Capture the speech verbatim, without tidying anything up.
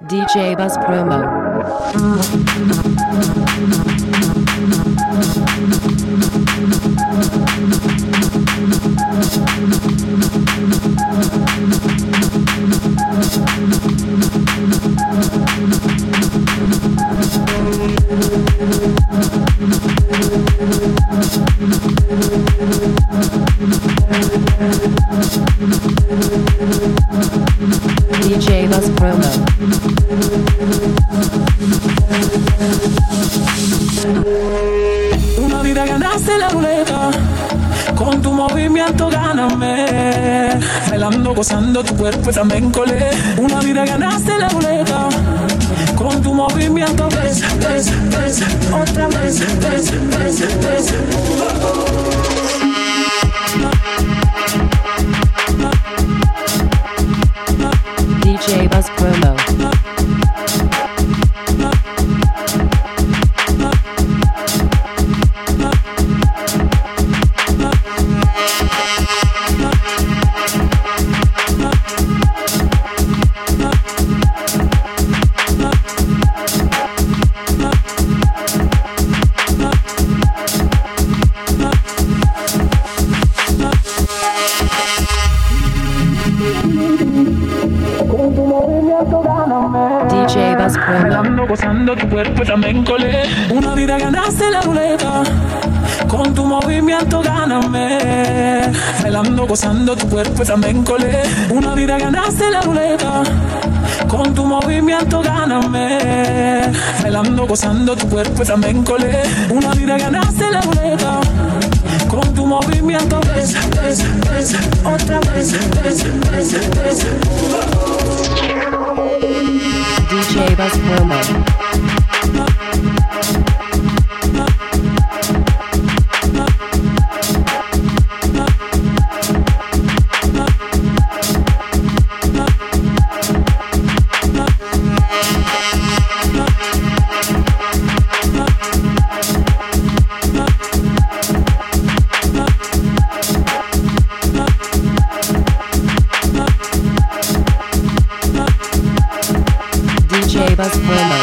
D J Buzz Promo. D J Buzz Promo. Una vida ganaste la ruleta, con tu movimiento gáname, bailando, gozando tu cuerpo también colé. Una vida ganaste la ruleta, con tu movimiento ves, ves, ves, otra vez, ves, ves, ves. D J Buzz Promo. D J Buzz Promo. Bailando, gozando tu cuerpo también colé. Una vida ganaste la ruleta, con tu movimiento gáname, bailando, gozando tu cuerpo también colé. Una vida ganaste la ruleta, con tu movimiento gáname, bailando, gozando tu cuerpo también colé. Una vida ganaste la ruleta, con tu movimiento ves, ves, ves, otra vez, ves, ves, ves. D J Buzz Promo. D J Buzz Promo.